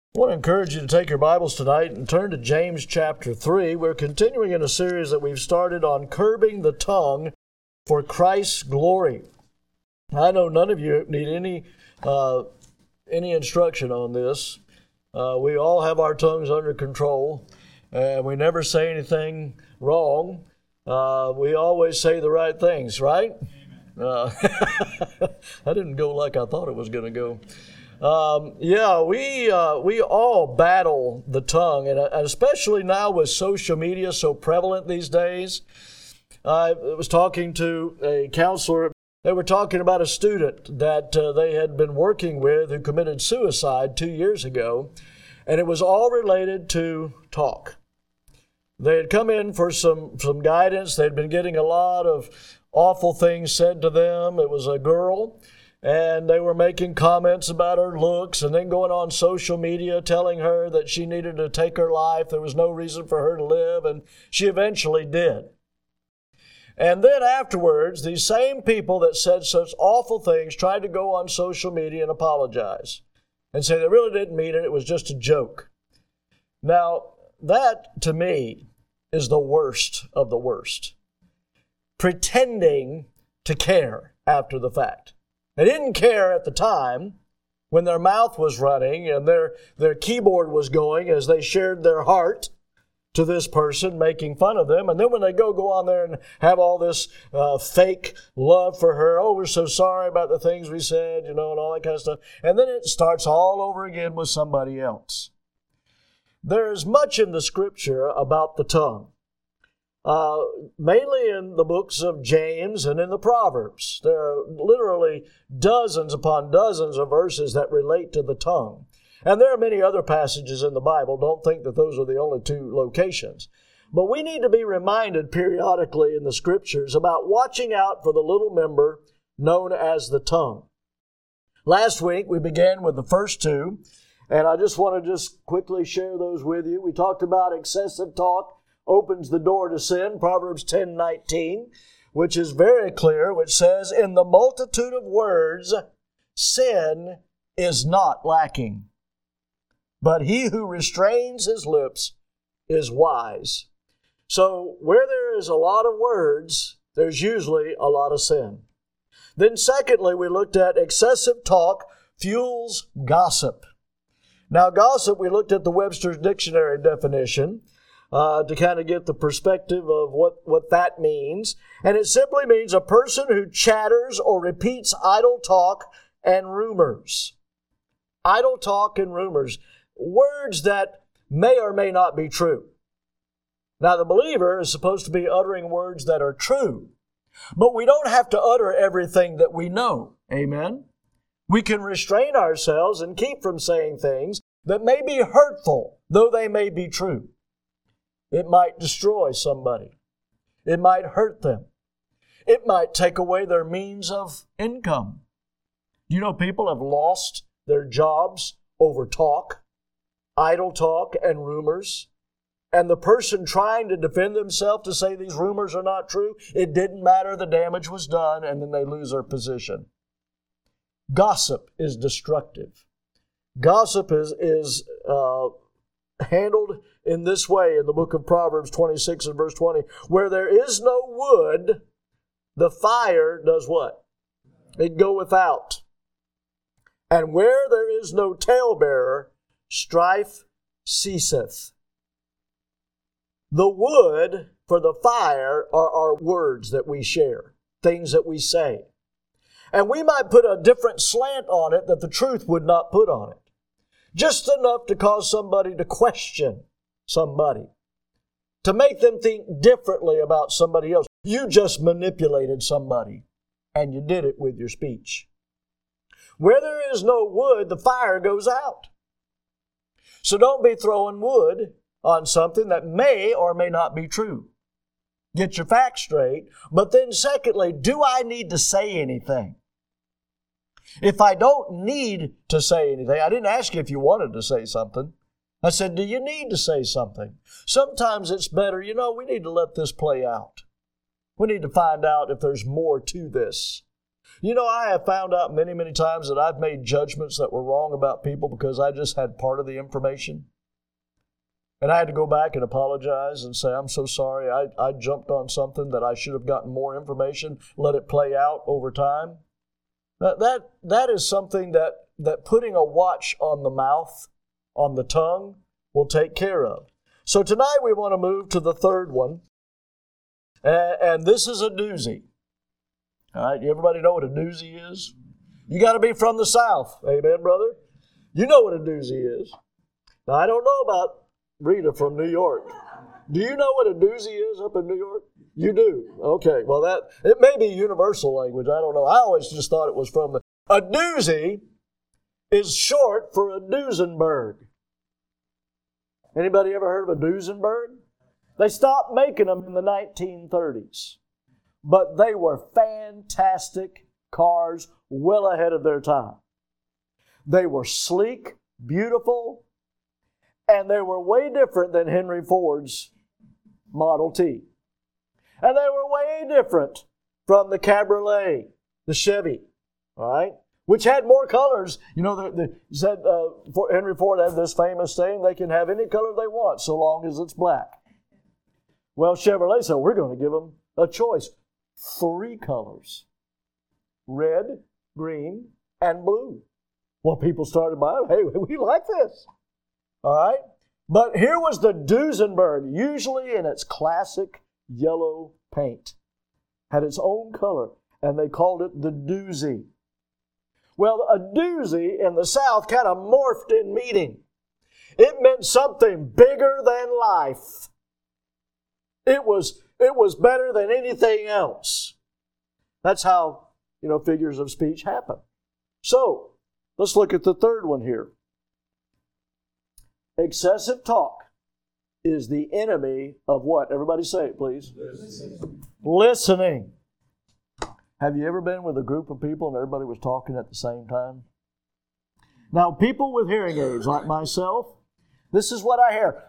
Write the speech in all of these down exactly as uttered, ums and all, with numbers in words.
I want to encourage you to take your Bibles tonight and turn to James chapter three. We're continuing in a series that we've started on curbing the tongue for Christ's glory. I know none of you need any uh, any instruction on this. Uh, we all have our tongues under control, and we never say anything wrong. Uh, we always say the right things, right? Uh, I didn't go like I thought it was going to go. Um, yeah, we uh, we all battle the tongue, and especially now with social media so prevalent these days. I was talking to a counselor. They were talking about a student that uh, they had been working with who committed suicide two years ago, and it was all related to talk. They had come in for some, some guidance. They'd been getting a lot of awful things said to them. It was a girl. And they were making comments about her looks and then going on social media telling her that she needed to take her life. There was no reason for her to live, and she eventually did. And then afterwards, these same people that said such awful things tried to go on social media and apologize and say they really didn't mean it, it was just a joke. Now, that to me is the worst of the worst. Pretending to care after the fact. They didn't care at the time when their mouth was running and their, their keyboard was going as they shared their heart to this person, making fun of them. And then when they go go on there and have all this uh, fake love for her, oh, we're so sorry about the things we said, you know, and all that kind of stuff. And then it starts all over again with somebody else. There is much in the Scripture about the tongue. Uh, mainly in the books of James and in the Proverbs. There are literally dozens upon dozens of verses that relate to the tongue. And there are many other passages in the Bible. Don't think that those are the only two locations. But we need to be reminded periodically in the Scriptures about watching out for the little member known as the tongue. Last week we began with the first two, and I just want to just quickly share those with you. We talked about excessive talk opens the door to sin, Proverbs ten nineteen, which is very clear, which says, in the multitude of words, sin is not lacking. But he who restrains his lips is wise. So where there is a lot of words, there's usually a lot of sin. Then secondly, we looked at excessive talk fuels gossip. Now gossip, we looked at the Webster's Dictionary definition. Uh, to kind of get the perspective of what, what that means. And it simply means a person who chatters or repeats idle talk and rumors. Idle talk and rumors. Words that may or may not be true. Now, the believer is supposed to be uttering words that are true. But we don't have to utter everything that we know. Amen? We can restrain ourselves and keep from saying things that may be hurtful, though they may be true. It might destroy somebody. It might hurt them. It might take away their means of income. You know, people have lost their jobs over talk, idle talk, and rumors. And the person trying to defend themselves to say these rumors are not true, it didn't matter, the damage was done, and then they lose their position. Gossip is destructive. Gossip is, is uh, handled in this way in the book of Proverbs twenty-six and verse twenty. Where there is no wood, the fire does what? It goeth out. And where there is no talebearer, strife ceaseth. The wood for the fire are our words that we share, things that we say. And we might put a different slant on it that the truth would not put on it. Just enough to cause somebody to question somebody, to make them think differently about somebody else. You just manipulated somebody, and you did it with your speech. Where there is no wood, the fire goes out. So don't be throwing wood on something that may or may not be true. Get your facts straight. But then secondly, do I need to say anything? If I don't need to say anything, I didn't ask you if you wanted to say something. I said, do you need to say something? Sometimes it's better, you know, we need to let this play out. We need to find out if there's more to this. You know, I have found out many, many times that I've made judgments that were wrong about people because I just had part of the information. And I had to go back and apologize and say, I'm so sorry. I, I jumped on something that I should have gotten more information, let it play out over time. That, that, that is something that, that putting a watch on the mouth, on the tongue, will take care of. So tonight we want to move to the third one. And, and this is a doozy. All right, everybody know what a doozy is? You got to be from the South. Amen, brother? You know what a doozy is. Now, I don't know about Rita from New York. Do you know what a doozy is up in New York? You do. Okay, well, that it may be universal language. I don't know. I always just thought it was from the... A doozy is short for a Duesenberg. Anybody ever heard of a Duesenberg? They stopped making them in the nineteen thirties. But they were fantastic cars, well ahead of their time. They were sleek, beautiful, and they were way different than Henry Ford's Model T. And they were way different from the Cabriolet, the Chevy, all right, which had more colors. You know, the, the, said uh, Henry Ford had this famous saying, they can have any color they want so long as it's black. Well, Chevrolet said, we're going to give them a choice. Three colors. Red, green, and blue. Well, people started buying, hey, we like this. All right? But here was the Duesenberg, usually in its classic yellow paint. Had its own color, and they called it the doozy. Well, a doozy in the South kind of morphed in meaning. It meant something bigger than life. It was, it was better than anything else. That's how, you know, figures of speech happen. So, let's look at the third one here. Excessive talk is the enemy of what? Everybody say it, please. Listening. Listening. Have you ever been with a group of people and everybody was talking at the same time? Now, people with hearing aids like myself, this is what I hear.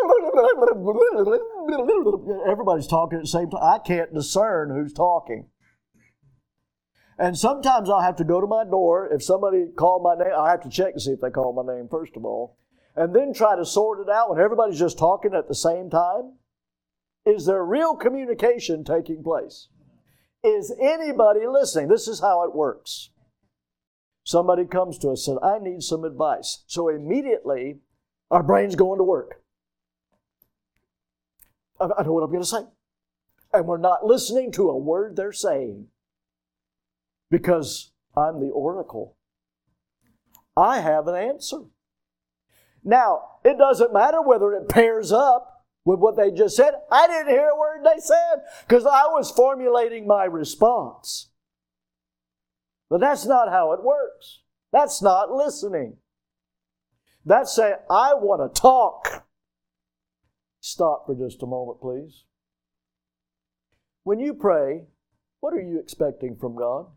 Everybody's talking at the same time. I can't discern who's talking. And sometimes I'll have to go to my door. If somebody called my name, I'll have to check to see if they called my name first of all. And then try to sort it out when everybody's just talking at the same time. Is there real communication taking place? Is anybody listening? This is how it works. Somebody comes to us and says, I need some advice. So immediately, our brain's going to work. I know what I'm going to say. And we're not listening to a word they're saying. Because I'm the oracle. I have an answer. Now, it doesn't matter whether it pairs up with what they just said. I didn't hear a word they said because I was formulating my response. But that's not how it works. That's not listening. That's saying, I want to talk. Stop for just a moment, please. When you pray, what are you expecting from God?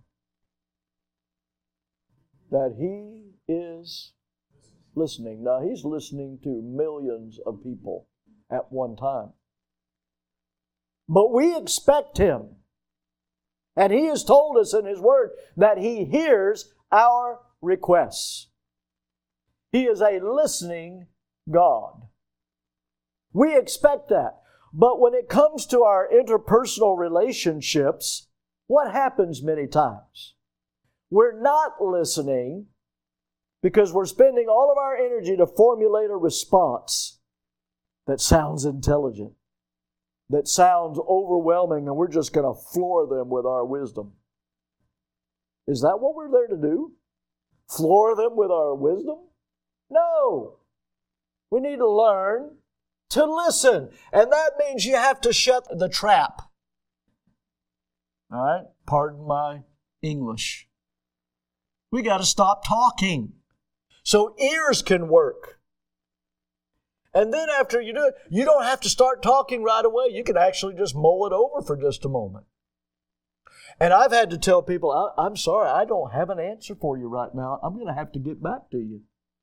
That He is listening. Now, He's listening to millions of people at one time. But we expect Him. And He has told us in His Word that He hears our requests. He is a listening God. We expect that. But when it comes to our interpersonal relationships, what happens many times? We're not listening because we're spending all of our energy to formulate a response that sounds intelligent, that sounds overwhelming, and we're just going to floor them with our wisdom. Is that what we're there to do? Floor them with our wisdom? No. We need to learn to listen. And that means you have to shut the trap. All right? Pardon my English. We got to stop talking so ears can work. And then after you do it, you don't have to start talking right away. You can actually just mull it over for just a moment. And I've had to tell people, I, I'm sorry, I don't have an answer for you right now. I'm going to have to get back to you.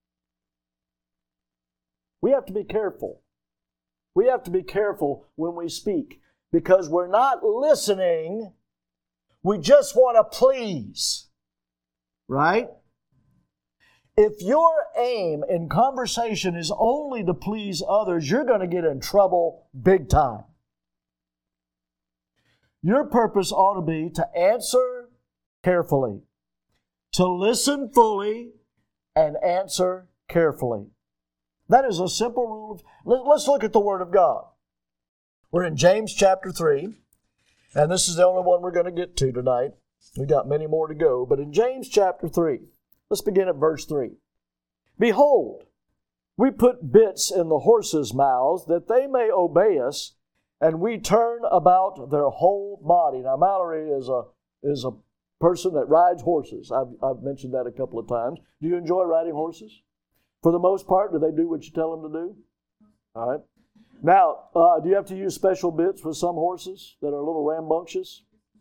We have to be careful. We have to be careful when we speak because we're not listening We just want to please. Right? If your aim in conversation is only to please others, you're going to get in trouble big time. Your purpose ought to be to answer carefully, to listen fully, and answer carefully. That is a simple rule. Of, let's look at the Word of God. We're in James chapter three, and this is the only one we're going to get to tonight. We've got many more to go, but in James chapter three, let's begin at verse three. Behold, we put bits in the horses' mouths that they may obey us, and we turn about their whole body. Now, Mallory is a is a person that rides horses. I've, I've mentioned that a couple of times. Do you enjoy riding horses? For the most part, do they do what you tell them to do? All right. Now, uh, do you have to use special bits with some horses that are a little rambunctious?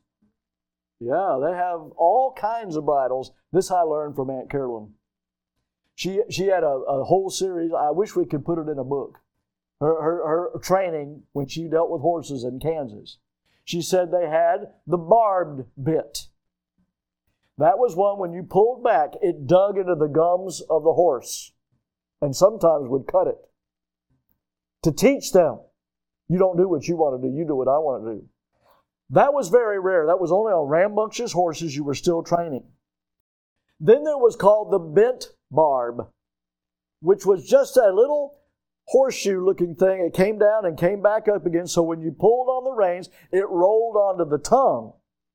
Yeah, they have all kinds of bridles. This I learned from Aunt Carolyn. She she had a, a whole series. I wish we could put it in a book. Her, her, her training when she dealt with horses in Kansas. She said they had the barbed bit. That was one when you pulled back, it dug into the gums of the horse and sometimes would cut it. To teach them, you don't do what you want to do, you do what I want to do. That was very rare. That was only on rambunctious horses you were still training. Then there was called the bent barb, which was just a little horseshoe-looking thing. It came down and came back up again, so when you pulled on the reins, it rolled onto the tongue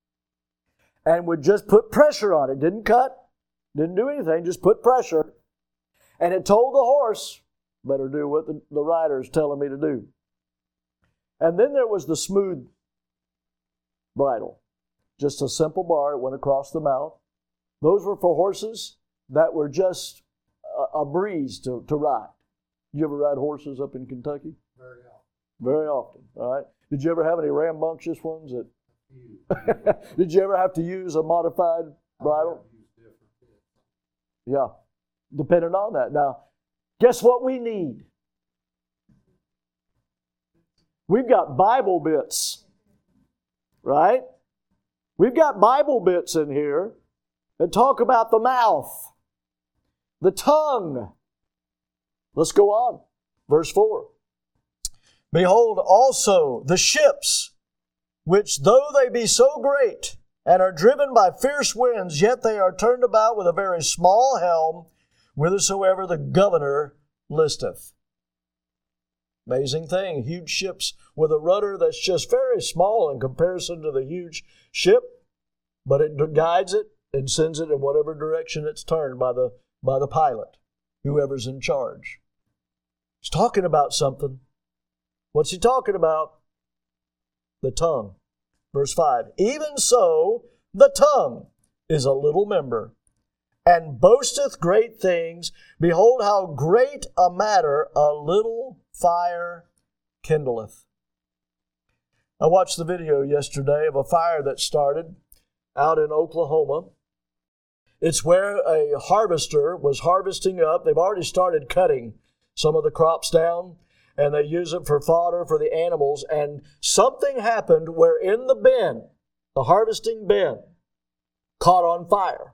and would just put pressure on it. Didn't cut, didn't do anything, just put pressure. And it told the horse, better do what the, the rider is telling me to do. And then there was the smooth bridle. Just a simple bar, it went across the mouth. Those were for horses that were just a, a breeze to, to ride. Did you ever ride horses up in Kentucky? Very often. Very often, all right. Did you ever have any rambunctious ones? That? Did you ever have to use a modified bridle? Yeah, depending on that. Now, guess what we need? We've got Bible bits, right? We've got Bible bits in here that talk about the mouth, the tongue. Let's go on. Verse four. Behold also the ships, which though they be so great, and are driven by fierce winds, yet they are turned about with a very small helm, whithersoever the governor listeth. Amazing thing. Huge ships with a rudder that's just very small in comparison to the huge ship, but it guides it and sends it in whatever direction it's turned by the, by the pilot, whoever's in charge. He's talking about something. What's he talking about? The tongue. Verse five. Even so, the tongue is a little member, and boasteth great things. Behold, how great a matter a little fire kindleth. I watched the video yesterday of a fire that started out in Oklahoma. It's where a harvester was harvesting up. They've already started cutting some of the crops down, and they use it for fodder for the animals. And something happened where in the bin, the harvesting bin, caught on fire.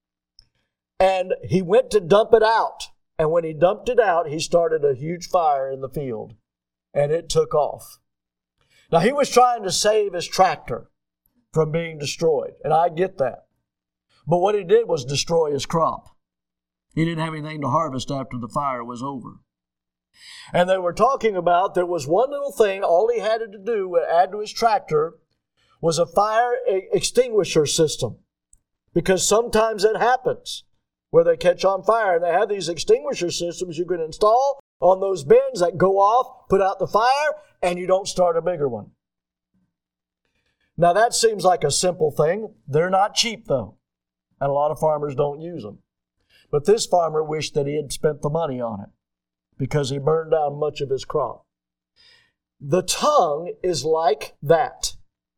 And he went to dump it out. And when he dumped it out, he started a huge fire in the field. And it took off. Now, he was trying to save his tractor from being destroyed. And I get that. But what he did was destroy his crop. He didn't have anything to harvest after the fire was over. And they were talking about there was one little thing, all he had to do to add to his tractor was a fire extinguisher system. Because sometimes it happens where they catch on fire. And they have these extinguisher systems you can install on those bins that go off, put out the fire, and you don't start a bigger one. Now that seems like a simple thing. They're not cheap though. And a lot of farmers don't use them. But this farmer wished that he had spent the money on it, because he burned down much of his crop. The tongue is like that.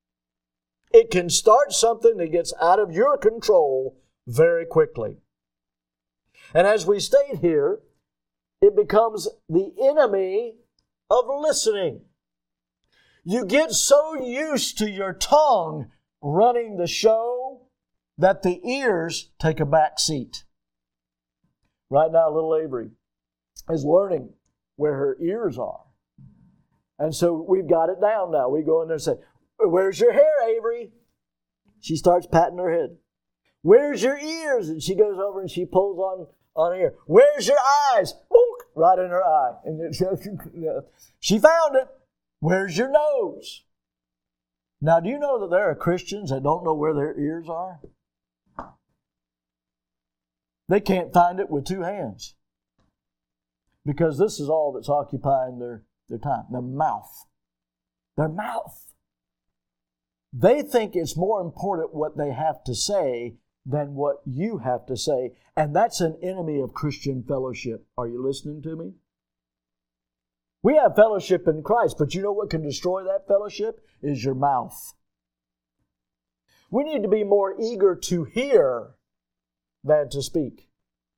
It can start something that gets out of your control very quickly. And as we state here, it becomes the enemy of listening. You get so used to your tongue running the show that the ears take a back seat. Right now, little Avery is learning where her ears are. And so we've got it down now. We go in there and say, "Where's your hair, Avery?" She starts patting her head. "Where's your ears?" And she goes over and she pulls on, on her ear. "Where's your eyes?" Boink, right in her eye. And she found it. "Where's your nose?" Now, do you know that there are Christians that don't know where their ears are? They can't find it with two hands. Because this is all that's occupying their, their time. Their mouth. Their mouth. They think it's more important what they have to say than what you have to say. And that's an enemy of Christian fellowship. Are you listening to me? We have fellowship in Christ, but you know what can destroy that fellowship? Is your mouth. We need to be more eager to hear than to speak.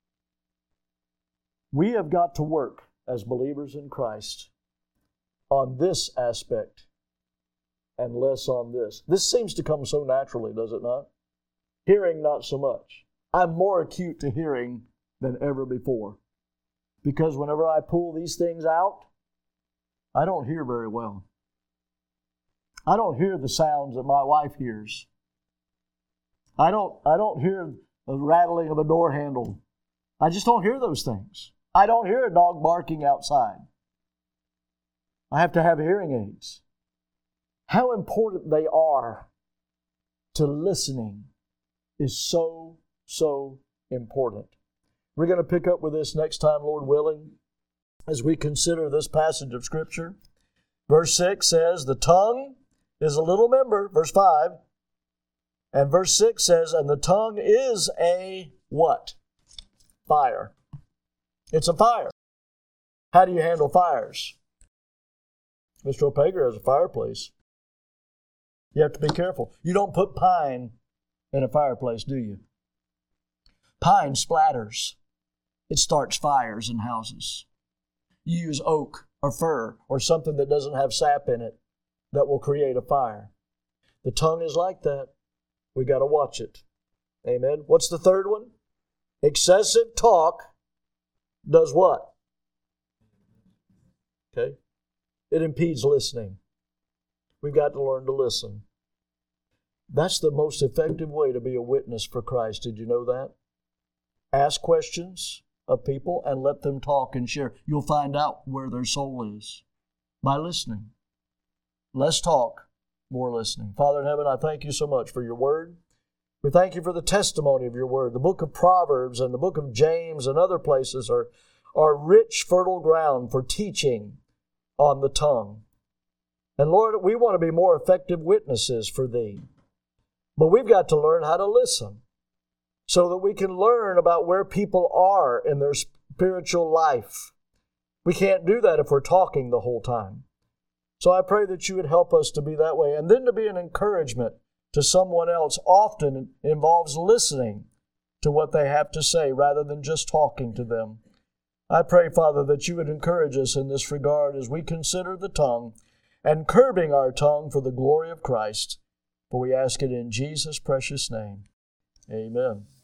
We have got to work as believers in Christ on this aspect and less on this. This seems to come so naturally, does it not? Hearing, not so much. I'm more acute to hearing than ever before. Because whenever I pull these things out, I don't hear very well. I don't hear the sounds that my wife hears. I don't, I don't hear the rattling of a door handle. I just don't hear those things. I don't hear a dog barking outside. I have to have hearing aids. How important they are to listening is so, so important. We're going to pick up with this next time, Lord willing, as we consider this passage of Scripture. Verse six says, "The tongue is a little member," verse five. And verse six says, "And the tongue is a" what? Fire. It's a fire. How do you handle fires? Mister Opager has a fireplace. You have to be careful. You don't put pine in a fireplace, do you? Pine splatters. It starts fires in houses. You use oak or fir or something that doesn't have sap in it that will create a fire. The tongue is like that. We got to watch it. Amen. What's the third one? Excessive talk does what? Okay. It impedes listening. We've got to learn to listen. That's the most effective way to be a witness for Christ. Did you know that? Ask questions of people and let them talk and share. You'll find out where their soul is by listening. Less talk, more listening. Father in heaven, I thank you so much for your word. We thank you for the testimony of your word. The book of Proverbs and the book of James and other places are, are rich, fertile ground for teaching on the tongue. And Lord, we want to be more effective witnesses for thee. But we've got to learn how to listen so that we can learn about where people are in their spiritual life. We can't do that if we're talking the whole time. So I pray that you would help us to be that way. And then to be an encouragement to someone else often involves listening to what they have to say rather than just talking to them. I pray, Father, that you would encourage us in this regard as we consider the tongue and curbing our tongue for the glory of Christ. For we ask it in Jesus' precious name. Amen.